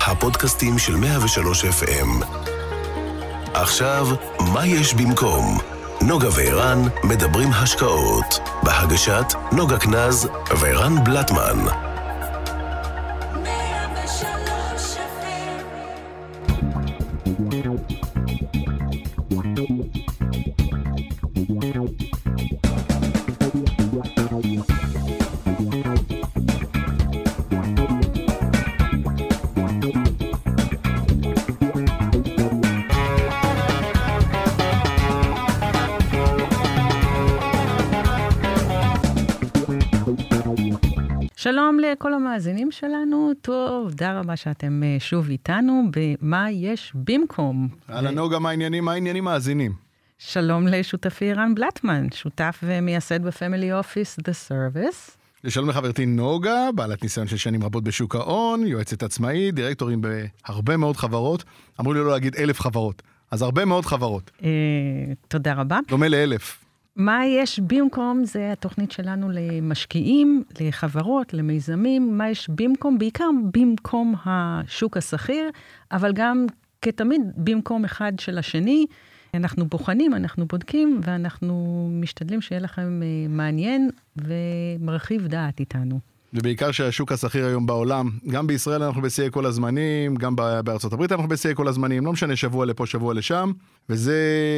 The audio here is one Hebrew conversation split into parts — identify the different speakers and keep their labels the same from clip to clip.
Speaker 1: הפודקאסטים של 103 FM. עכשיו, מה יש במקום? נוגה וערן מדברים השקעות. בהגשת נוגה קנז וערן בלטמן.
Speaker 2: שלום לכל המאזינים שלנו, טוב, תודה רבה שאתם שוב איתנו במה יש במקום.
Speaker 3: על הנוגה, מה העניינים מאזינים?
Speaker 2: שלום לשותפי ערן בלטמן, שותף ומייסד בפמילי אופיס The Service.
Speaker 3: לשלום לחברתי נוגה, בעלת ניסיון של שנים רבות בשוק ההון, יועצת עצמאית, דירקטורים בהרבה מאוד חברות. אמרו לי לא להגיד 1,000 חברות, אז הרבה מאוד חברות.
Speaker 2: תודה רבה.
Speaker 3: דומה ל1,000.
Speaker 2: מה יש במקום זה התוכנית שלנו למשקיעים, לחברות, למיזמים, מה יש במקום, בעיקר במקום השוק הסחיר, אבל גם כתמיד במקום אחד של השני, אנחנו בוחנים, אנחנו בודקים, ואנחנו משתדלים שיהיה לכם מעניין ומרחיב דעת איתנו.
Speaker 3: ובעיקר שהשוק הסחיר היום בעולם, גם בישראל אנחנו בשיאי כל הזמנים, גם בארצות הברית אנחנו בשיאי כל הזמנים, לא משנה שבוע לפה, שבוע לשם, וזה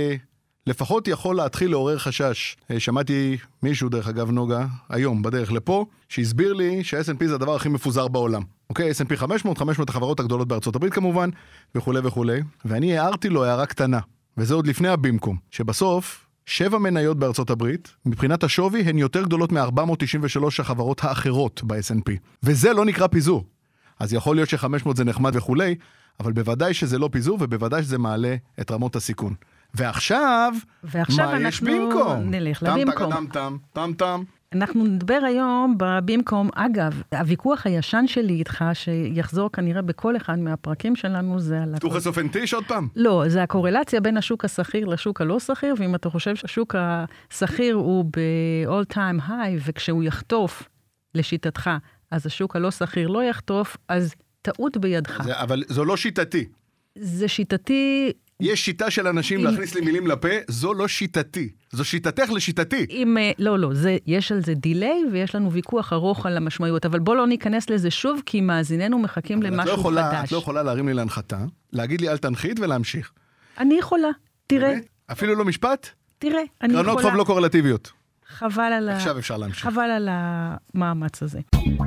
Speaker 3: לפחות יכול להתחיל לעורר חשש. שמעתי מישהו, דרך אגב נוגה, היום בדרך לפה, שהסביר לי שה-S&P זה הדבר הכי מפוזר בעולם. אוקיי, S&P 500 החברות הגדולות בארצות הברית כמובן, וכו' וכו'. ואני הערתי לו הערה קטנה, וזה עוד לפני הבמקום, שבסוף 7 מניות בארצות הברית, מבחינת השווי, הן יותר גדולות מ-493 החברות האחרות ב-S&P. וזה לא נקרא פיזור. אז יכול להיות ש-500 זה נחמד וכו', אבל בוודאי שזה לא פיזור, ובוודאי שזה מעלה את רמות הסיכון. ועכשיו מה יש במקום?
Speaker 2: נלך לבמקום.
Speaker 3: טם.
Speaker 2: אנחנו נדבר היום במקום. אגב, הוויכוח הישן שלי איתך, שיחזור כנראה בכל אחד מהפרקים שלנו, זה על...
Speaker 3: תוכס אופנטיש עוד פעם?
Speaker 2: לא, זה הקורלציה בין השוק הסחיר לשוק הלא סחיר, ואם אתה חושב שהשוק הסחיר הוא ב-all time high, וכשהוא יחטוף לשיטתך, אז השוק הלא סחיר לא יחטוף, אז טעות בידך.
Speaker 3: אבל זו לא שיטתי.
Speaker 2: זה שיטתי...
Speaker 3: יש שיטה של אנשים להכניס לי מילים לפה, זו לא שיטתי. זו שיטתך לשיטתי.
Speaker 2: לא, יש על זה דיליי, ויש לנו ויכוח ארוך על המשמעויות, אבל בוא לא ניכנס לזה שוב, כי מאזיננו מחכים למשהו חדש.
Speaker 3: את לא יכולה להרים לי להנחתה, להגיד לי אל תנחית ולהמשיך.
Speaker 2: אני יכולה, תראה.
Speaker 3: אפילו לא משפט?
Speaker 2: תראה, אני יכולה.
Speaker 3: קרנות חוב לא קורלטיביות.
Speaker 2: עכשיו
Speaker 3: אפשר להמשיך.
Speaker 2: חבל על המאמץ הזה.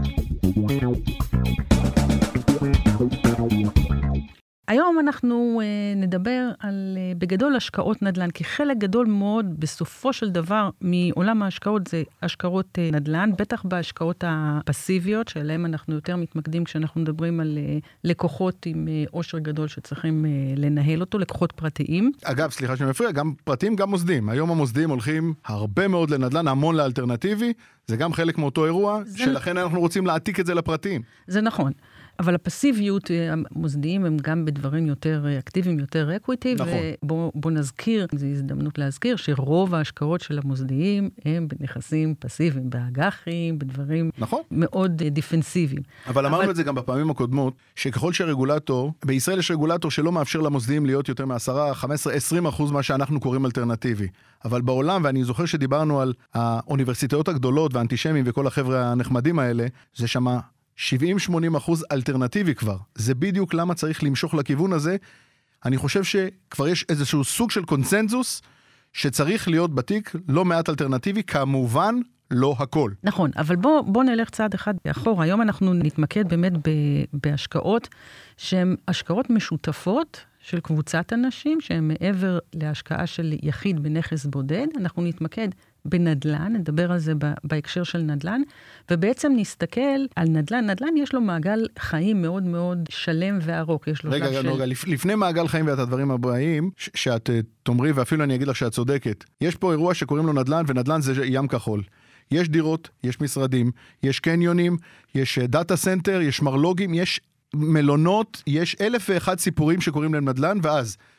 Speaker 2: היום אנחנו נדבר על בגדול השקעות נדל"ן, כי חלק גדול מאוד בסופו של דבר מעולם ההשקעות זה השקעות נדל"ן, בטח בהשקעות הפסיביות, שאליהם אנחנו יותר מתמקדים כשאנחנו מדברים על לקוחות עם עושר גדול שצריכים לנהל אותו, לקוחות פרטיים.
Speaker 3: אגב, סליחה שאני מפריע, גם פרטיים, גם מוסדים. היום המוסדים הולכים הרבה מאוד לנדל"ן, המון לאלטרנטיבי, זה גם חלק מאותו אירוע, שלכן אנחנו רוצים להעתיק את זה לפרטיים.
Speaker 2: זה נכון. אבל הפסיביות, המוסדיים הם גם בדברים יותר אקטיביים, יותר אקוויטי,
Speaker 3: נכון.
Speaker 2: ובוא נזכיר, זו הזדמנות להזכיר, שרוב ההשקעות של המוסדיים הם בנכסים פסיביים, באג"חים, בדברים
Speaker 3: נכון.
Speaker 2: מאוד דיפנסיביים.
Speaker 3: אבל אמרנו את זה גם בפעמים הקודמות, שככל שהרגולטור, בישראל יש רגולטור שלא מאפשר למוסדיים להיות יותר מ10, 15, 20% מה שאנחנו קוראים אלטרנטיבי. אבל בעולם, ואני זוכר שדיברנו על האוניברסיטאות הגדולות והאנטישמים וכל החבר'ה הנחמדים האלה, זה שמה 70-80% אלטרנטיבי כבר. זה בדיוק למה צריך למשוך לכיוון הזה. אני חושב שכבר יש איזשהו סוג של קונצנזוס שצריך להיות בתיק לא מעט אלטרנטיבי, כמובן לא הכל.
Speaker 2: נכון, אבל בוא נלך צעד אחד אחורה. היום אנחנו נתמקד באמת בהשקעות שהן השקעות משותפות של קבוצת אנשים, שהן מעבר להשקעה של יחיד בנכס בודד. אנחנו נתמקד בנדל"ן, נדבר על זה בהקשר של נדל"ן, ובעצם נסתכל על נדל"ן. נדל"ן יש לו מעגל חיים מאוד מאוד שלם וארוך.
Speaker 3: רגע, נוגה, לפני מעגל חיים ואת הדברים הבאים, שאת תאמרי, ואפילו אני אגיד לך שאת צודקת, יש פה אירוע שקוראים לו נדל"ן, ונדל"ן זה ים כחול. יש דירות, יש משרדים, יש קניונים, יש דאטה סנטר, יש מרלוגים, יש מלונות, יש 1,001 סיפורים שקוראים להם נדל"ן, ואז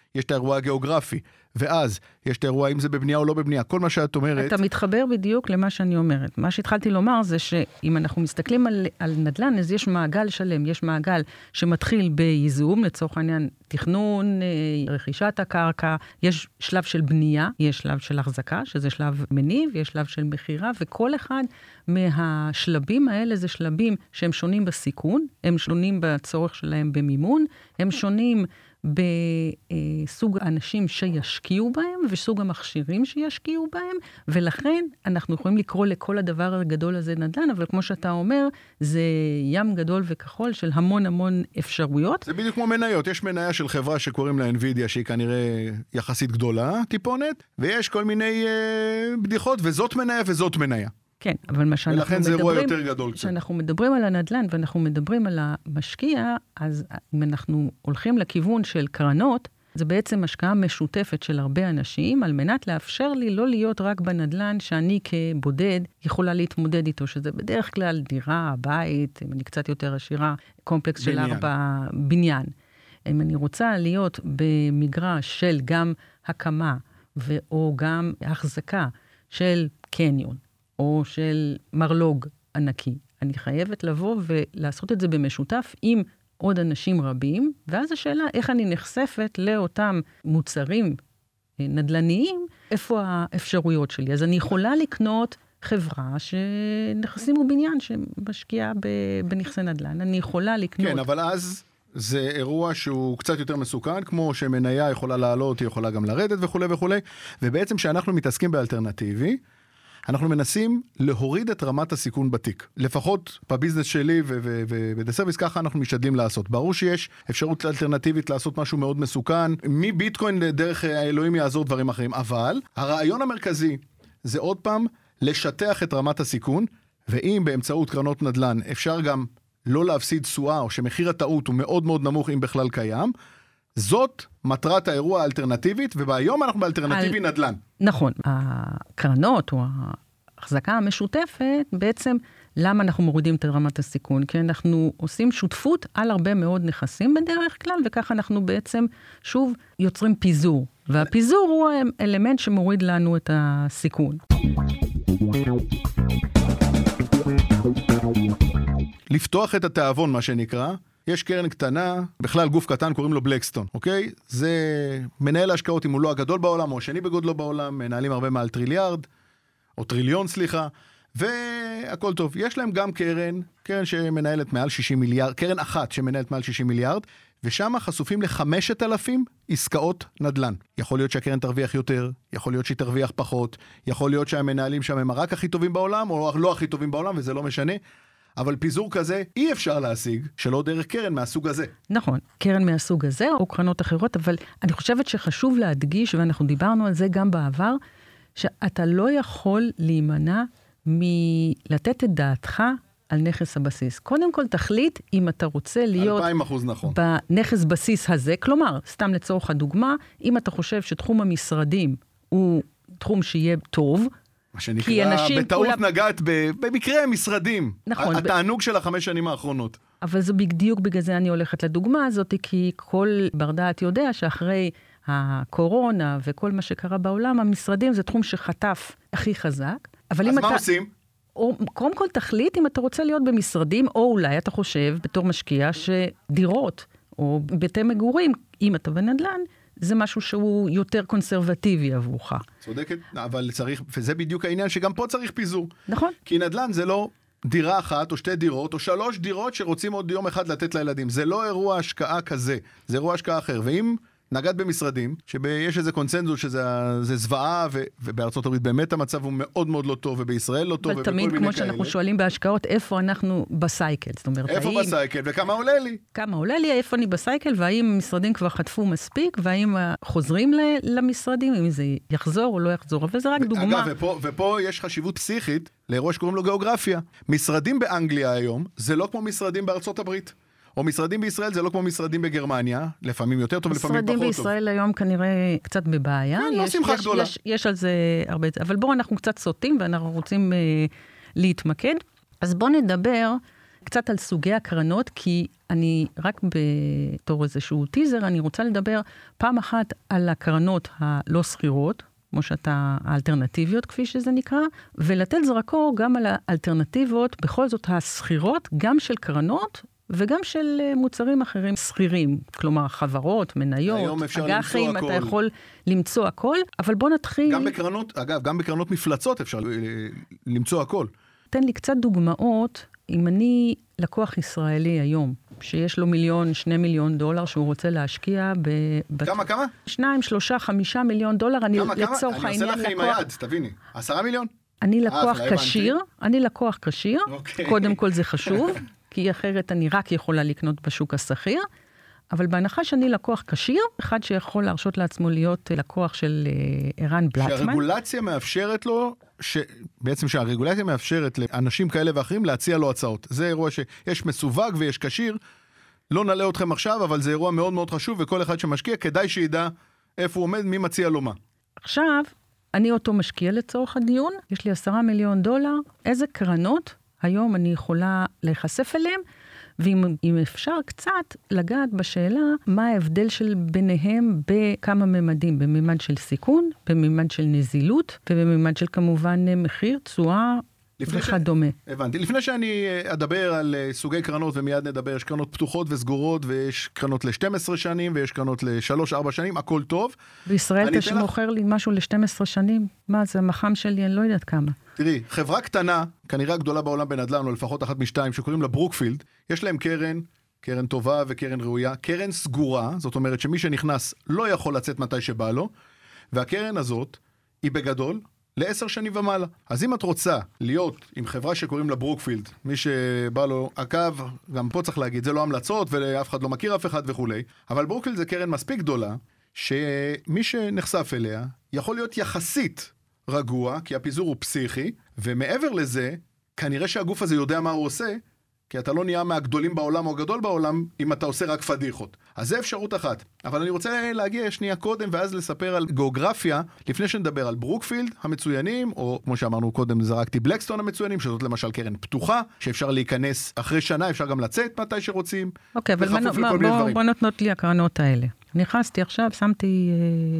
Speaker 3: יש את האירוע הגיאוגרפי, ואז יש את האירוע אם זה בבנייה או לא בבנייה, כל מה שאת אומרת...
Speaker 2: אתה מתחבר בדיוק למה שאני אומרת. מה שהתחלתי לומר זה שאם אנחנו מסתכלים על נדל"ן, אז יש מעגל שלם, יש מעגל שמתחיל בייזום, לצורך העניין תכנון, רכישת הקרקע, יש שלב של בנייה, יש שלב של החזקה, שזה שלב מניב, יש שלב של מחירה, וכל אחד מהשלבים האלה זה שלבים שהם שונים בסיכון, הם שונים בצורך שלהם במימון, הם שונים בסוג האנשים שישקיעו בהם, וסוג המכשירים שישקיעו בהם, ולכן אנחנו יכולים לקרוא לכל הדבר הגדול הזה נדל"ן, אבל כמו שאתה אומר, זה ים גדול וכחול של המון המון אפשרויות.
Speaker 3: זה בדיוק כמו מניות, יש מניה של חברה שקוראים לה NVIDIA, שהיא כנראה יחסית גדולה, טיפונת, ויש כל מיני בדיחות, וזאת מניה וזאת מניה.
Speaker 2: כן, אבל מה שאנחנו מדברים על הנדל"ן, ואנחנו מדברים על המשקיע, אז אם אנחנו הולכים לכיוון של קרנות, זה בעצם השקעה משותפת של הרבה אנשים, על מנת לאפשר לי לא להיות רק בנדל"ן, שאני כבודד יכולה להתמודד איתו, שזה בדרך כלל דירה, בית, אם אני קצת יותר עשירה, קומפלקס של 4 בניין. אם אני רוצה להיות במגרש של גם הקמה, או גם החזקה של קניון, או של מרלוג ענקי. אני חייבת לבוא ולעשות את זה במשותף עם עוד אנשים רבים, ואז השאלה איך אני נחשפת לאותם מוצרים נדלניים, איפה האפשרויות שלי. אז אני יכולה לקנות חברה שנכסים ובניין שמשקיעה בנכסי נדל"ן. אני יכולה לקנות...
Speaker 3: כן, אבל אז זה אירוע שהוא קצת יותר מסוכן, כמו שמניה יכולה לעלות, היא יכולה גם לרדת וכו' וכו'. ובעצם שאנחנו מתעסקים באלטרנטיבי, אנחנו מנסים להוריד את רמת הסיכון בתיק. לפחות בביזנס שלי ובדסרוויס ככה אנחנו משתדלים לעשות. ברור שיש אפשרות אלטרנטיבית לעשות משהו מאוד מסוכן, מביטקוין דרך האלוהים יעזור דברים אחרים, אבל הרעיון המרכזי זה עוד פעם לשטח את רמת הסיכון, ואם באמצעות קרנות נדל"ן אפשר גם לא להפסיד תשואה, או שמחיר הטעות הוא מאוד מאוד נמוך אם בכלל קיים, זאת מטרת האירוע האלטרנטיבית, ובהיום אנחנו באלטרנטיבי נדל"ן.
Speaker 2: נכון, הקרנות או ההחזקה המשותפת, בעצם למה אנחנו מורידים את רמת הסיכון? כי אנחנו עושים שותפות על הרבה מאוד נכסים בדרך כלל, וככה אנחנו בעצם שוב יוצרים פיזור. והפיזור הוא האלמנט שמוריד לנו את הסיכון.
Speaker 3: לפתוח את התיאבון, מה שנקרא, יש קרן קטנה, בכלל גוף קטן, קוראים לו בלקסטון, אוקיי? זה מנהל ההשקעות, אם הוא לא הגדול בעולם, או השני בגודלו בעולם, מנהלים הרבה מעל טריליארד, או טריליון, סליחה, והכל טוב. יש להם גם קרן שמנהלת מעל 60 מיליארד, קרן אחת שמנהלת מעל 60 מיליארד, ושם חשופים ל5,000 עסקאות נדל"ן. יכול להיות שהקרן תרוויח יותר, יכול להיות שהיא תרוויח פחות, יכול להיות שהמנהלים שם הם רק הכי טובים בעולם, או לא הכי טובים בעולם, וזה לא משנה. אבל פיזור כזה אי אפשר להשיג שלא דרך קרן מהסוג הזה.
Speaker 2: נכון, קרן מהסוג הזה או קרנות אחרות, אבל אני חושבת שחשוב להדגיש, ואנחנו דיברנו על זה גם בעבר, שאתה לא יכול להימנע מלתת את דעתך על נכס הבסיס. קודם כל תחליט אם אתה רוצה להיות
Speaker 3: 200% נכון.
Speaker 2: בנכס בסיס הזה, כלומר, סתם לצורך הדוגמה, אם אתה חושב שתחום המשרדים הוא תחום שיהיה טוב,
Speaker 3: מה שנקרא, בטעות נגעת במקרה משרדים. נכון. התענוג של 5 שנים האחרונות.
Speaker 2: אבל זה בדיוק בגלל זה אני הולכת לדוגמה הזאת, כי כל בר דעת יודע שאחרי הקורונה וכל מה שקרה בעולם, המשרדים זה תחום שחטף הכי חזק.
Speaker 3: אז מה עושים?
Speaker 2: קודם כל תחליט אם אתה רוצה להיות במשרדים, או אולי אתה חושב בתור משקיע שדירות או ביתי מגורים, אם אתה בנדל"ן, זה משהו שהוא יותר קונסרבטיבי עבורך.
Speaker 3: צודקת, אבל צריך, וזה בדיוק העניין שגם פה צריך פיזור.
Speaker 2: נכון.
Speaker 3: כי נדל"ן זה לא דירה אחת או 2 דירות או 3 דירות שרוצים עוד יום אחד לתת לילדים. זה לא אירוע השקעה כזה, זה אירוע השקעה אחר. ואם נגד במשרדים, שיש איזה קונצנזוס שזה זוועה, ובארצות הברית באמת המצב הוא מאוד מאוד לא טוב, ובישראל לא טוב,
Speaker 2: אבל תמיד כמו שאנחנו שואלים בהשקעות, איפה אנחנו בסייקל? זאת אומרת,
Speaker 3: איפה בסייקל, וכמה עולה לי?
Speaker 2: כמה עולה לי, איפה אני בסייקל, והאם משרדים כבר חטפו מספיק, והאם חוזרים למשרדים, אם זה יחזור או לא יחזור, וזה רק דוגמה.
Speaker 3: אגב, ופה יש חשיבות פסיכית, לאירוע שקוראים לו גיאוגרפיה. משרדים באנגליה היום, זה לא כמו משרדים בארצות הברית. או משרדים בישראל זה לא כמו משרדים בגרמניה, לפעמים יותר טוב, לפעמים פחות טוב.
Speaker 2: משרדים בישראל היום כנראה קצת בבעיה.
Speaker 3: כן, לא שמחה גדולה.
Speaker 2: יש על זה הרבה, אבל בואו אנחנו קצת סוטים, ואנחנו רוצים להתמקד. אז בואו נדבר קצת על סוגי הקרנות, כי אני רק בתור איזשהו טיזר, אני רוצה לדבר פעם אחת על הקרנות הלא סחירות, כמו שאתה, האלטרנטיביות כפי שזה נקרא, ולתת זרקור גם על האלטרנטיבות, בכל זאת הסחירות, גם של קרנות, וגם של מוצרים אחרים סחירים, כלומר חברות, מניות, אג"חים, אתה יכול למצוא הכל, אבל בוא נתחיל...
Speaker 3: גם בקרנות, אגב, גם בקרנות מפלצות אפשר למצוא הכל.
Speaker 2: תן לי קצת דוגמאות, אם אני לקוח ישראלי היום, שיש לו 1,000,000, 2 מיליון דולר, שהוא רוצה להשקיע
Speaker 3: כמה?
Speaker 2: 2, 3, 5 מיליון דולר, אני לצורך העניין
Speaker 3: לקוח... אני עושה לך עם היד, תביני. 10 מיליון?
Speaker 2: אני לקוח כשיר, קודם כל זה חשוב, כי אחרת אני רק יכולה לקנות בשוק הסחיר, אבל בהנחה שאני לקוח כשיר, אחד שיכול להרשות לעצמו להיות לקוח של ערן בלטמן.
Speaker 3: שהרגולציה מאפשרת לו, בעצם שהרגולציה מאפשרת לאנשים כאלה ואחרים להציע לו הצעות. זה אירוע שיש מסווג ויש כשיר, לא נעלה אתכם עכשיו, אבל זה אירוע מאוד מאוד חשוב, וכל אחד שמשקיע כדאי שידע איפה הוא עומד, מי מציע לו מה.
Speaker 2: עכשיו, אני אותו משקיע לצורך הדיון, יש לי 10 מיליון דולר, איזה קרנות היום אני יכולה להיחשף אליהם, ואם אפשר קצת לגעת בשאלה, מה ההבדל של ביניהם בכמה ממדים, בממד של סיכון, בממד של נזילות, ובממד של כמובן מחיר, תשואה וכדומה.
Speaker 3: הבנתי. לפני שאני אדבר על סוגי קרנות, ומיד נדבר, יש קרנות פתוחות וסגורות, ויש קרנות ל-12 שנים, ויש קרנות ל-3-4 שנים, הכל טוב.
Speaker 2: בישראל אתה שמוכר לי משהו ל-12 שנים? מה, זה המחם שלי, אני לא יודעת כמה.
Speaker 3: תראי, חברה קטנה, כנראה הגדולה בעולם בנדל"ן, או לפחות אחת משתיים, שקוראים לה ברוקפילד, יש להם קרן טובה וקרן ראויה, קרן סגורה, זאת אומרת שמי שנכנס לא יכול לצאת מתי שבא לו, והקרן הזאת היא בגדול ל10 שנים ומעלה. אז אם את רוצה להיות עם חברה שקוראים לה ברוקפילד, מי שבא לו עקב, גם פה צריך להגיד, זה לא המלצות ואף אחד לא מכיר אף אחד וכו', אבל ברוקפילד זה קרן מספיק גדולה, שמי שנחשף אליה יכול להיות יחסית רגוע, כי הפיזור הוא פסיכי, ומעבר לזה, כנראה שהגוף הזה יודע מה הוא עושה, כי אתה לא נהיה מהגדולים בעולם או הגדול בעולם, אם אתה עושה רק פדיחות. אז זה אפשרות אחת. אבל אני רוצה להגיע שנייה קודם, ואז לספר על גיאוגרפיה, לפני שנדבר על ברוקפילד המצוינים, או כמו שאמרנו קודם, זרקתי בלקסטון המצוינים, שזאת למשל קרן פתוחה, שאפשר להיכנס אחרי שנה, אפשר גם לצאת מתי שרוצים.
Speaker 2: אוקיי, אבל בוא נותנות לי הקרנות האלה. נכנסתי עכשיו, שמתי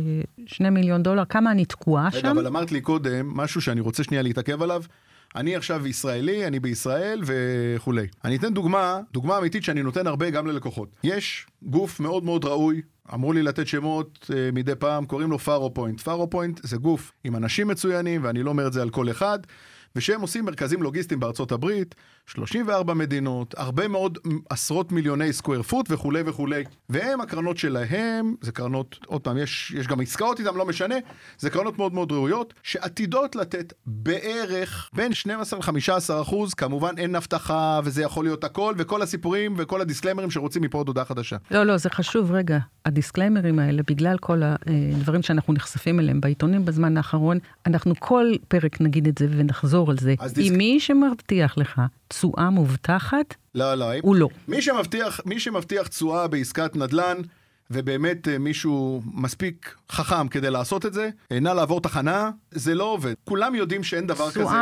Speaker 2: 2 מיליון דולר, כמה אני תקועה שם?
Speaker 3: אבל אמרת לי קודם, משהו שאני רוצה שנייה להתעכב עליו, אני עכשיו ישראלי, אני בישראל וכו'. אני אתן דוגמה אמיתית שאני נותן הרבה גם ללקוחות. יש גוף מאוד מאוד ראוי, אמרו לי לתת שמות מדי פעם, קוראים לו פארו-פוינט. פארו-פוינט זה גוף עם אנשים מצוינים, ואני לא אומר את זה על כל אחד, ושהם עושים מרכזים לוגיסטיים בארצות הברית, 34 מדינות, הרבה מאוד עשרות מיליוני סקוואר פוט וכו' וכו'. והם הקרנות שלהם, זה קרנות, עוד פעם, יש גם עסקאות איתם, לא משנה, זה קרנות מאוד מאוד ראויות, שעתידות לתת בערך בין 12-15%, כמובן אין הבטחה, וזה יכול להיות הכל, וכל הסיפורים וכל הדיסקליימרים שרוצים מפה עוד הודעה חדשה.
Speaker 2: לא, זה חשוב, רגע. הדיסקליימרים האלה, בגלל כל הדברים שאנחנו נחשפים אליהם בעיתונים בזמן האחרון, אנחנו כל פרק נגיד את זה ונחזור על זה. אם מי שמבטיח לך תשואה מובטחת, הוא לא.
Speaker 3: מי שמבטיח תשואה בעסקת נדל"ן, ובאמת מישהו מספיק חכם כדי לעשות את זה, נא לעבור תחנה, זה לא עובד. כולם יודעים שאין דבר כזה.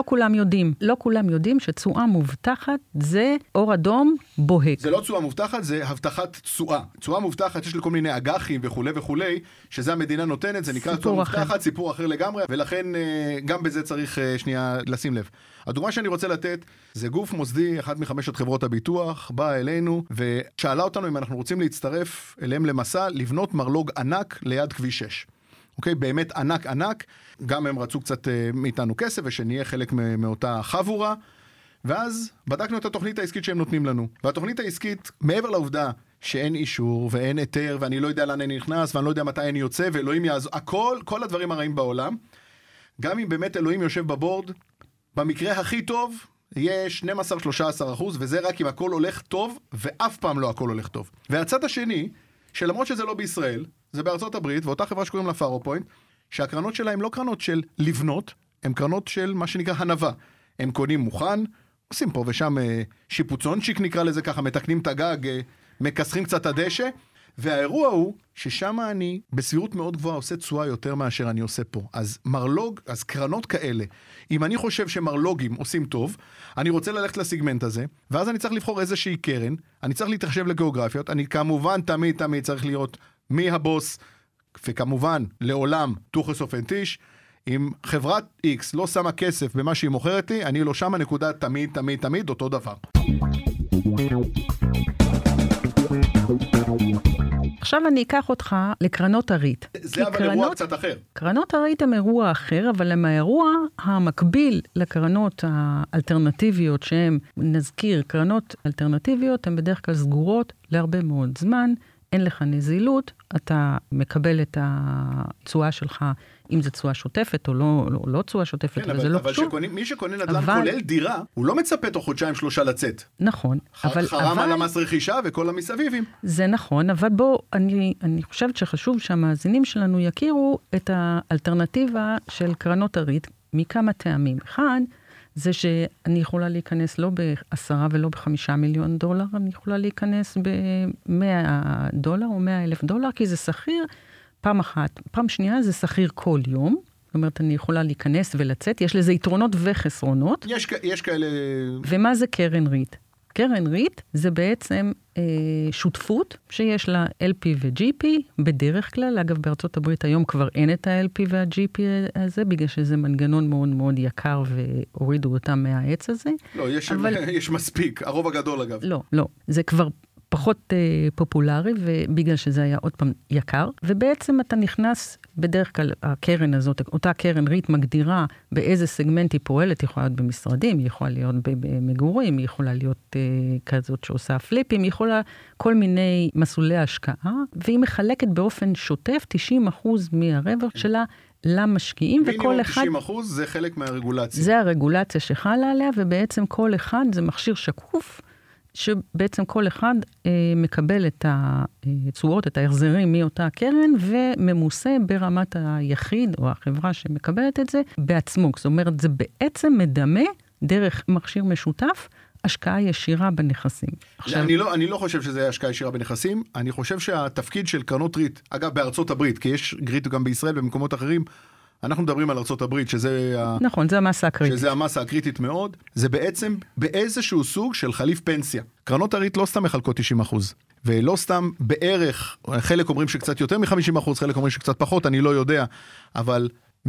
Speaker 2: לא כולם יודעים שתשואה מובטחת זה אור אדום בוהק.
Speaker 3: זה לא תשואה מובטחת, זה הבטחת תשואה. תשואה מובטחת יש לכל מיני אג"חים וכו' וכו', שזה המדינה נותנת, זה נקרא תשואה מובטחת, סיפור אחר לגמרי, ולכן גם בזה צריך שנייה לשים לב. הדוגמה שאני רוצה לתת, זה גוף מוסדי, אחת מחמשת חברות הביטוח, באה אלינו ושאלה אותנו אם אנחנו רוצים להצטרף אליהם למסע, לבנות מרלוג ענק ליד כביש 6. אוקיי? באמת ענק, גם הם רצו קצת מאיתנו כסף, ושנהיה חלק מאותה חבורה, ואז בדקנו את התוכנית העסקית שהם נותנים לנו. והתוכנית העסקית, מעבר לעובדה שאין אישור ואין היתר, ואני לא יודע לאן אני נכנס, ואני לא יודע מתי אני יוצא, ואלוהים יעזור, כל הדברים הרעים בעולם, גם אם באמת אלוהים יושב בבורד, במקרה הכי טוב, יהיה 12-13%, וזה רק אם הכל הולך טוב, ואף פעם לא הכל הולך טוב. והצד השני, שלמרות שזה לא בישראל, זה בארצות הברית, ואותה חברה שקוראים לה פארו-פוינט, שהקרנות שלהם לא קרנות של לבנות, הן קרנות של מה שנקרא הנבה. הם קונים מוכן, עושים פה ושם שיפוצונצ'יק נקרא לזה ככה, מתקנים את הגג, מכסחים קצת הדשא, והאירוע הוא ששם אני בסבירות מאוד גבוהה עושה תשואה יותר מאשר אני עושה פה. אז אז קרנות כאלה, אם אני חושב שמרלוגים עושים טוב, אני רוצה ללכת לסיגמנט הזה, ואז אני צריך לבחור איזושהי קרן, אני צריך להתחשב לגיאוגרפיות, אני כמובן תמיד צריך לראות מי הבוס, וכמובן לעולם תוכס אופנטיש, אם חברת X לא שמה כסף במה שהיא מוכרת לי, אני לא שמה נקודה תמיד אותו דבר.
Speaker 2: עכשיו אני אקח אותך לקרנות הריט.
Speaker 3: זה אבל אירוע קצת אחר.
Speaker 2: קרנות הריט הם אירוע אחר, אבל הם האירוע המקביל לקרנות האלטרנטיביות שהן, נזכיר, קרנות אלטרנטיביות הן בדרך כלל סגורות להרבה מאוד זמן, אין לך נזילות, אתה מקבל את התשואה שלך, אם זה תשואה שוטפת או לא תשואה שוטפת,
Speaker 3: כן,
Speaker 2: וזה לא
Speaker 3: חשוב. אבל מי שקונה נדל"ן כולל דירה, הוא לא מצפה תוך חודשיים-שלושה לצאת.
Speaker 2: נכון.
Speaker 3: חרם על המס רכישה וכל המסביבים.
Speaker 2: זה נכון, אבל בוא, אני חושבת שחשוב שהמאזינים שלנו יכירו את האלטרנטיבה של קרנות הריט מכמה טעמים. אחד, זה שאני יכולה להיכנס לא ב10 ולא ב5 מיליון דולר, אני יכולה להיכנס ב$100 או $100,000, כי זה שכיר פעם אחת. פעם שנייה זה שכיר כל יום, זאת אומרת, אני יכולה להיכנס ולצאת, יש לזה יתרונות וחסרונות.
Speaker 3: יש כאלה...
Speaker 2: ומה זה קרן ריט? קרן ריט זה בעצם שותפות שיש לה LP ו-GP בדרך כלל. אגב, בארצות הברית היום כבר אין את ה-LP וה-GP הזה, בגלל שזה מנגנון מאוד מאוד יקר והורידו אותם מהעץ הזה.
Speaker 3: לא, יש מספיק, הרוב הגדול אגב.
Speaker 2: לא, זה כבר פחות פופולרי, ובגלל שזה היה עוד פעם יקר, ובעצם אתה נכנס בדרך כלל, הקרן הזאת, אותה קרן ריט מגדירה באיזה סגמנט היא פועלת, היא יכולה להיות במשרדים, היא יכולה להיות במגורים, היא יכולה להיות כזאת שעושה פליפים, היא יכולה כל מיני מסלולי השקעה, והיא מחלקת באופן שוטף 90% מהרווח שלה למשקיעים, וכל אחד...
Speaker 3: מינימום 90% זה חלק מהרגולציה.
Speaker 2: זה הרגולציה שחלה עליה, ובעצם כל אחד זה מכשיר שקוף, שבעצם כל אחד מקבל את התשואות, את ההחזרים מאותה קרן, וממוסה ברמת היחיד או החברה שמקבלת את זה בעצמו. זאת אומרת, זה בעצם מדמה דרך מכשיר משותף, השקעה ישירה בנכסים.
Speaker 3: אני לא חושב שזה השקעה ישירה בנכסים, אני חושב שהתפקיד של קרנות ריט, אגב בארצות הברית, כי יש ריט גם בישראל במקומות אחרים, אנחנו מדברים על ארצות הברית, שזה...
Speaker 2: נכון, זה המסה הקריטית.
Speaker 3: שזה המסה הקריטית מאוד, זה בעצם באיזשהו סוג של חליף פנסיה. קרנות הריט לא סתם מחלקות 90%, ולא סתם בערך, חלק אומרים שקצת יותר מ-50%, חלק אומרים שקצת פחות, אני לא יודע, אבל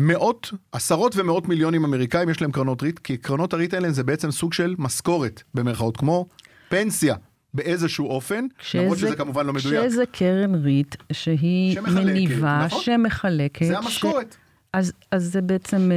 Speaker 3: עשרות ומאות מיליונים אמריקאים יש להם קרנות ריט, כי קרנות הריט האלה זה בעצם סוג של משכורת, במרכאות, כמו פנסיה. באיזשהו אופן, למרות שזה כמובן לא מדויק.
Speaker 2: שזה קרן ריט שהיא מניבה, שמחלקת.
Speaker 3: זה המשכורת.
Speaker 2: אז זה בעצם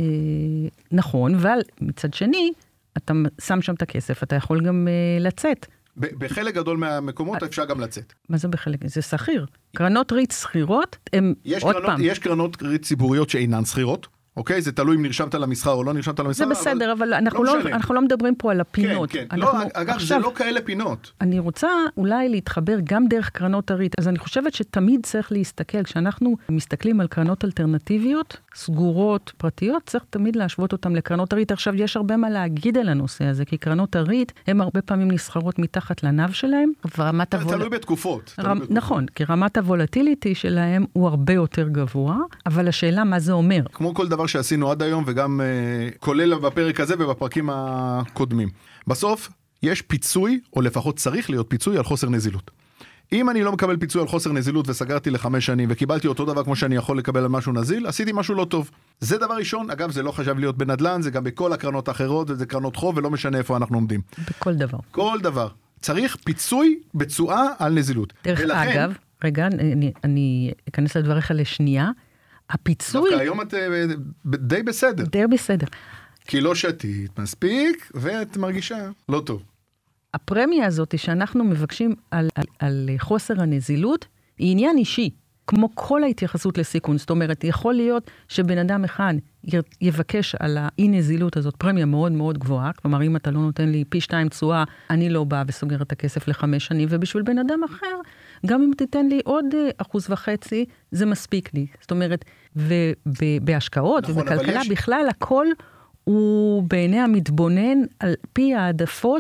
Speaker 2: נכון, אבל מצד שני, אתה שם שם את הכסף, אתה יכול גם לצאת.
Speaker 3: בחלק גדול מהמקומות אפשר גם לצאת.
Speaker 2: מה זה בחלק? זה שכיר. קרנות ריט שכירות, הם עוד פעם.
Speaker 3: יש קרנות ריט ציבוריות שאינן שכירות, אוקיי? זה תלוי אם נרשמת למסחר או לא נרשמת למסחר.
Speaker 2: זה בסדר, אבל אנחנו לא מדברים פה על הפינות.
Speaker 3: כן, כן. אגב, זה לא כאלה פינות.
Speaker 2: אני רוצה אולי להתחבר גם דרך קרנות הריט. אז אני חושבת שתמיד צריך להסתכל, כשאנחנו מסתכלים על קרנות אלטרנטיביות, סגורות, פרטיות, צריך תמיד להשוות אותם לקרנות הריט. עכשיו, יש הרבה מה להגיד על הנושא הזה, כי קרנות הריט, הן הרבה פעמים נסחרות מתחת לנב שלהם,
Speaker 3: תלוי בתקופות.
Speaker 2: נכון, כי רמת הוולטיליטי שלהם הוא הרבה יותר גבוה, אבל השאלה מה זה אומר.
Speaker 3: כמו כל דבר שעשינו עד היום, וגם כולל בפרק הזה ובפרקים הקודמים. בסוף, יש פיצוי, או לפחות צריך להיות פיצוי על חוסר נזילות. אם אני לא מקבל פיצוי על חוסר נזילות וסגרתי ל5 שנים, וקיבלתי אותו דבר כמו שאני יכול לקבל על משהו נזיל, עשיתי משהו לא טוב. זה דבר ראשון, אגב, זה לא חשב להיות בנדלן, זה גם בכל הקרנות האחרות, וזה קרנות חוב, ולא משנה איפה אנחנו עומדים.
Speaker 2: בכל דבר.
Speaker 3: כל דבר. צריך פיצוי בתשואה על נזילות.
Speaker 2: דרך אגב, רגע, אני אכנס לדבריך לשנייה, הפיצוי...
Speaker 3: דווקא היום את די בסדר.
Speaker 2: די בסדר.
Speaker 3: כי לא שתית מספיק, ואת מרגישה לא טוב.
Speaker 2: הפרמיה הזאת שאנחנו מבקשים על חוסר הנזילות, היא עניין אישי, כמו כל ההתייחסות לסיכון. זאת אומרת, יכול להיות שבן אדם אחד יבקש על האי-נזילות הזאת פרמיה מאוד מאוד גבוהה, כלומר, אם אתה לא נותן לי פי 2 תשואה, אני לא באה וסוגר את הכסף ל5 שנים, ובשביל בן אדם אחר, גם אם תיתן לי עוד 1.5%, זה מספיק לי. זאת אומרת, ובהשקעות ובכלכלה בכלל, הכל הוא בעיני המתבונן על פי העדפות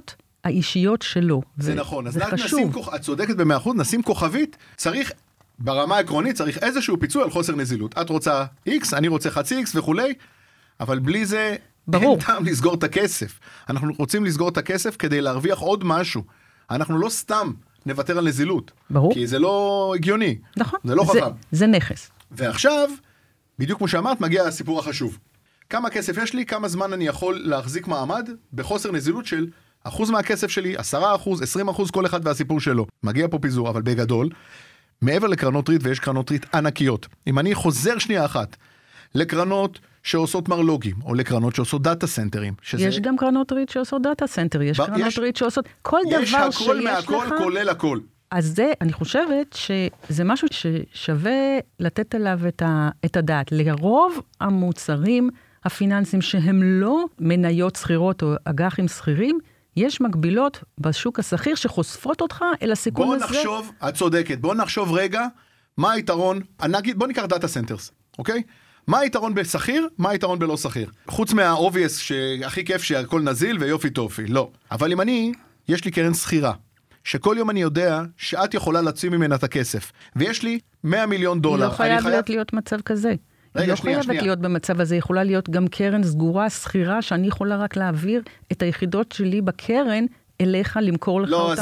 Speaker 2: האישיות שלו.
Speaker 3: זה נכון, אז את צודקת ב100%, נשים כוכבית, צריך, ברמה העקרונית, צריך איזשהו פיצוי על חוסר נזילות. את רוצה X, אני רוצה חצי X וכולי, אבל בלי זה,
Speaker 2: ברור.
Speaker 3: אין טעם לסגור את הכסף. אנחנו רוצים לסגור את הכסף כדי להרוויח עוד משהו. אנחנו לא סתם נוותר על נזילות.
Speaker 2: ברור.
Speaker 3: כי זה לא הגיוני.
Speaker 2: נכון.
Speaker 3: זה לא חכם.
Speaker 2: זה נכס.
Speaker 3: ועכשיו, בדיוק כמו שאמרת, מגיע הסיפור החשוב. כמה כסף יש לי, כמה זמן אני יכול להחזיק מעמד בחוסר נזילות של 1% מהכסף שלי, 10%, 20%, כל אחד והסיפור שלו. מגיע פה פיזור, אבל בגדול, מעבר לקרנות ריט, ויש קרנות ריט ענקיות, אם אני חוזר שנייה אחת לקרנות שעושות מרלוגים, או לקרנות שעושות דאטה סנטרים,
Speaker 2: יש גם קרנות ריט שעושות דאטה סנטר, יש קרנות ריט שעושות כל דבר שיש לך. יש הכל
Speaker 3: מהכל, כולל הכל.
Speaker 2: אז זה, אני חושבת שזה משהו ששווה לתת עליו את הדעת. לרוב המוצרים הפיננסיים שהם לא מניות סחירות או אג"חים סחירים, יש מקבילות בשוק הסחיר שחושפות אותך אל הסיכון הזה.
Speaker 3: בוא נחשוב, את צודקת, בוא נחשוב רגע, מה היתרון, בוא ניקח דאטה סנטרס, אוקיי? מה היתרון בסחיר, מה היתרון בלא סחיר? חוץ מהאובייס שהכי כיף שהכל נזיל ויופי טופי, לא. אבל אם יש לי קרן סחירה, שכל יום אני יודע שאת יכולה להוציא ממנה את הכסף, ויש לי $100 מיליון.
Speaker 2: היא לא חייבת להיות מצב כזה. היא לא חייבת להיות במצב הזה, יכולה להיות גם קרן סגורה, סחירה, שאני יכולה רק להעביר את היחידות שלי בקרן אליך, למכור לך אותם.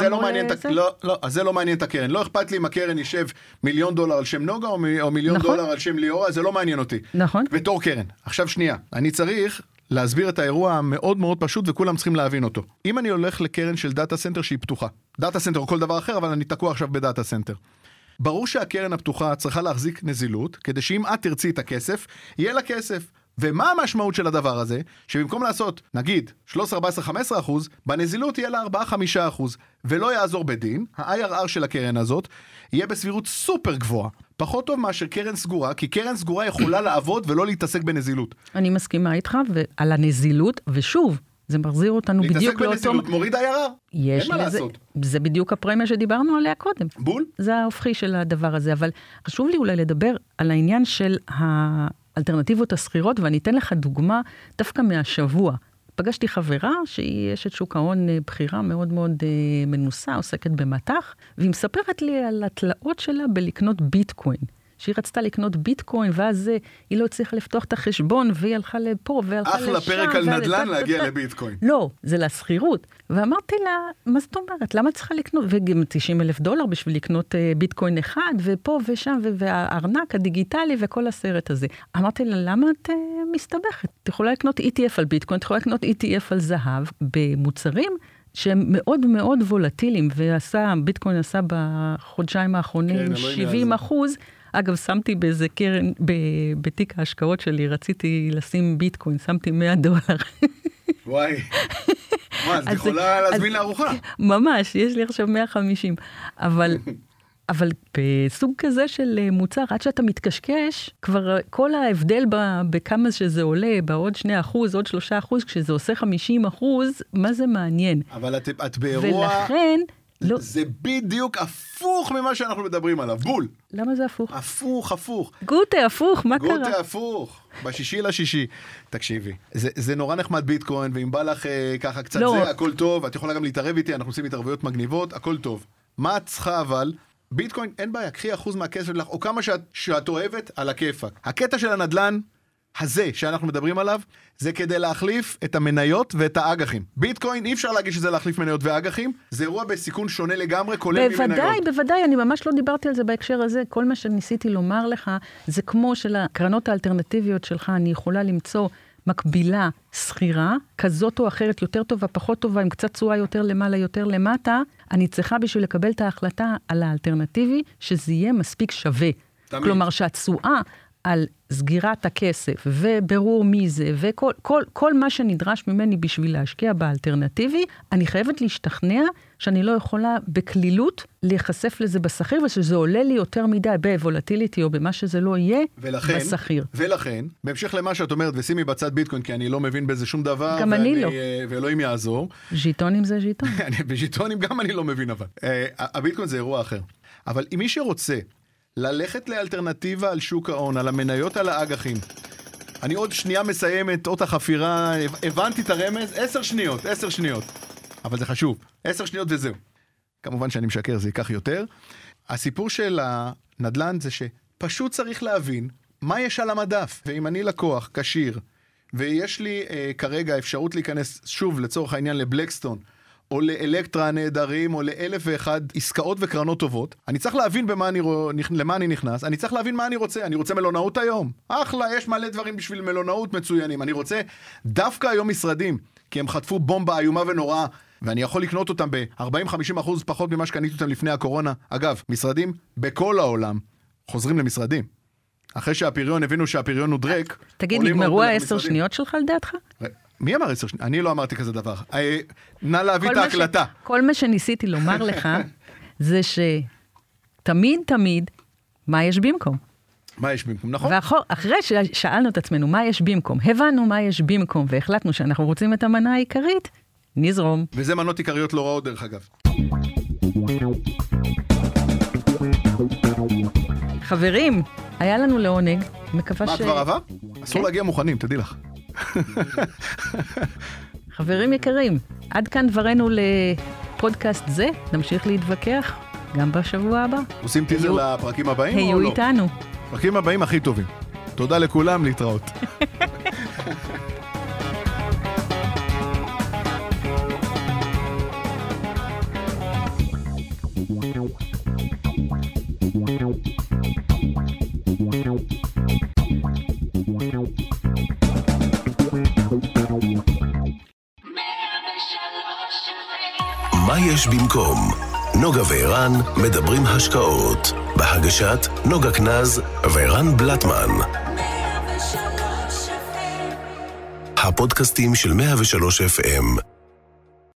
Speaker 3: אז זה לא מעניין את הקרן. לא אכפת לי אם הקרן יישב $1 מיליון על שם נוגה, או $1 מיליון על שם ליאורה, זה לא מעניין אותי.
Speaker 2: נכון.
Speaker 3: בתור קרן. עכשיו שנייה, אני צריך להסביר את האירוע המאוד מאוד פשוט, וכולם צריכים להבין אותו. אם אני הולך לקרן של דאטה סנטר שהיא פתוחה, דאטה סנטר או כל דבר אחר, אבל אני תקוע עכשיו בדאטה סנטר. ברור שהקרן הפתוחה צריכה להחזיק נזילות, כדי שאם את תרצי את הכסף, יהיה לה כסף. ומה המשמעות של הדבר הזה? שבמקום לעשות, נגיד, 13, 14, 15%, בנזילות יהיה לה 4-5%, ולא יעזור בדין, ה-IRR של הקרן הזאת, יהיה בסבירות סופר גבוהה. פחות טוב מאשר קרן סגורה, כי קרן סגורה יכולה לעבוד ולא להתעסק בנזילות.
Speaker 2: אני מסכימה איתך ועל הנזילות, ושוב, זה מחזיר אותנו בדיוק לאותו...
Speaker 3: להתעסק בנזילות מוריד IRR. אין מה לעשות.
Speaker 2: זה בדיוק הפרמיה שדיברנו עליה קודם.
Speaker 3: בול.
Speaker 2: זה ההופכי של הדבר הזה, אבל חשוב לי אולי לדבר על העניין של האלטרנטיבות הסחירות, ואני אתן לך דוגמה דווקא מהשבוע. פגשתי חברה שהיא אשת שוק ההון בחירה מאוד מאוד מנוסה, עוסקת במטח, והיא מספרת לי על התלאות שלה בלקנות ביטקוין. שהיא רצתה לקנות ביטקוין, ואז היא לא הצליחה לפתוח את החשבון, והיא הלכה לפה, והלכה לשם.
Speaker 3: אחלה פרק על נדל"ן להגיע לביטקוין.
Speaker 2: לא, זה לסחירות. ואמרתי לה, מה זאת אומרת? למה צריכה לקנות? וגם $90,000 בשביל לקנות ביטקוין אחד, ופה ושם, והארנק הדיגיטלי, וכל הסרט הזה. אמרתי לה, למה את מסתבכת? את יכולה לקנות ETF על ביטקוין, את יכולה לקנות ETF על זהב, במוצרים שהם מאוד מאוד וולטיליים, ביטקוין עשה בחודשיים האחרונים 70%. אגב, שמתי באיזה קרן, בתיק ההשקעות שלי, רציתי לשים ביטקוין, שמתי $100.
Speaker 3: וואי. מה, אז יכולה להזמין לארוחה?
Speaker 2: ממש, יש לי עכשיו 150. אבל בסוג כזה של מוצר, עד שאתה מתקשקש, כבר כל ההבדל בכמה שזה עולה, בעוד 2%, עוד 3%, כשזה עושה 50%, מה זה מעניין?
Speaker 3: אבל את באירוע...
Speaker 2: ולכן... לא.
Speaker 3: זה בדיוק הפוך ממה שאנחנו מדברים עליו, בול.
Speaker 2: למה זה הפוך?
Speaker 3: הפוך.
Speaker 2: גוטה, הפוך, מה קרה?
Speaker 3: גוטה, הפוך. ב6/6. תקשיבי, זה נורא נחמד ביטקוין, ואם בא לך ככה קצת לא. זה, הכל טוב, את יכולה גם להתערב איתי, אנחנו עושים התערבויות מגניבות, הכל טוב. מה את צריכה אבל? ביטקוין, אין בעיה, קחי 1% מהכסף שלך, או כמה שאת אוהבת, על הכיפק. הקטע של הנדלן, הזה שאנחנו מדברים עליו, זה כדי להחליף את המניות ואת האג"חים. ביטקוין, אי אפשר להגיד שזה להחליף מניות ואג"חים, זה אירוע בסיכון שונה לגמרי, כולל ממניות.
Speaker 2: בוודאי, אני ממש לא דיברתי על זה בהקשר הזה, כל מה שניסיתי לומר לך, זה כמו של הקרנות האלטרנטיביות שלך, אני יכולה למצוא מקבילה סחירה, כזאת או אחרת, יותר טובה, פחות טובה, עם קצת צועה יותר למעלה, יותר למטה, אני צריכה בשביל לקבל את ההחלטה על האלטרנטיבי, שזה יהיה מספיק שווה. תמיד. כלומר, שהצועה על סגירת הכסף וברור מי זה, וכל מה שנדרש ממני בשביל להשקיע באלטרנטיבי, אני חייבת להשתכנע שאני לא יכולה בכלילות להיחשף לזה בסחיר, ושזה עולה לי יותר מדי בוולטיליטי או במה שזה לא יהיה בסחיר.
Speaker 3: ולכן, בהמשך למה שאת אומרת, ושימי בצד ביטקוין, כי אני לא מבין בזה שום דבר,
Speaker 2: גם אני לא.
Speaker 3: ואלוהים יעזור.
Speaker 2: ז'יטונים זה ז'יטון.
Speaker 3: בז'יטונים גם אני לא מבין אבל. הביטקוין זה אירוע אחר. אבל אם מי שרוצה ללכת לאלטרנטיבה על שוק ההון, על המניות, על האג"חים. אני עוד שנייה מסיים את אות החפירה, הבנתי את הרמז, 10 שניות. אבל זה חשוב. 10 שניות וזהו. כמובן שאני משקר, זה ייקח יותר. הסיפור של הנדל"ן זה שפשוט צריך להבין מה יש על המדף. ואם אני לקוח, קשיר, ויש לי כרגע אפשרות להיכנס שוב לצורך העניין לבלקסטון, או לאלקטרה הנהדרים, או ל1,001 עסקאות וקרנות טובות, אני צריך להבין למה אני נכנס, אני צריך להבין מה אני רוצה. אני רוצה מלונאות היום. אחלה, יש מלא דברים בשביל מלונאות מצוינים. אני רוצה דווקא היום משרדים, כי הם חטפו בומבה איומה ונוראה, ואני יכול לקנות אותם ב-40-50% פחות ממה שקניתי אותם לפני הקורונה. אגב, משרדים בכל העולם חוזרים למשרדים. אחרי שהפריון הבינו שהפריון הוא דרק.
Speaker 2: תגיד, נגמרו 10 שניות שלך לדעתך?
Speaker 3: מי אמר 10 שניות? אני לא אמרתי כזה דבר. נא להביא את ההקלטה.
Speaker 2: כל מה שניסיתי לומר לך, זה שתמיד, מה יש במקום?
Speaker 3: מה יש במקום, נכון?
Speaker 2: ואחרי ששאלנו את עצמנו מה יש במקום, הבנו מה יש במקום, והחלטנו שאנחנו רוצים את המנה העיקרית, נזרום.
Speaker 3: וזה מנות עיקריות לא רעות דרך אגב.
Speaker 2: חברים, היה לנו לעונג, מקווה
Speaker 3: מה, כבר עבר? אסור להגיע מוכנים, תדעי לך.
Speaker 2: חברים יקרים, עד כאן דברנו לפודקאסט זה, נמשיך להתווכח גם בשבוע הבא.
Speaker 3: עושים טיזר לפרקים הבאים או לא?
Speaker 2: היו איתנו.
Speaker 3: פרקים הבאים הכי טובים. תודה לכולם, להתראות.
Speaker 1: מה יש במקום? נוגה וערן מדברים השקעות. בהגשת נוגה קנז וערן בלטמן. הפודקאסטים של 103 FM.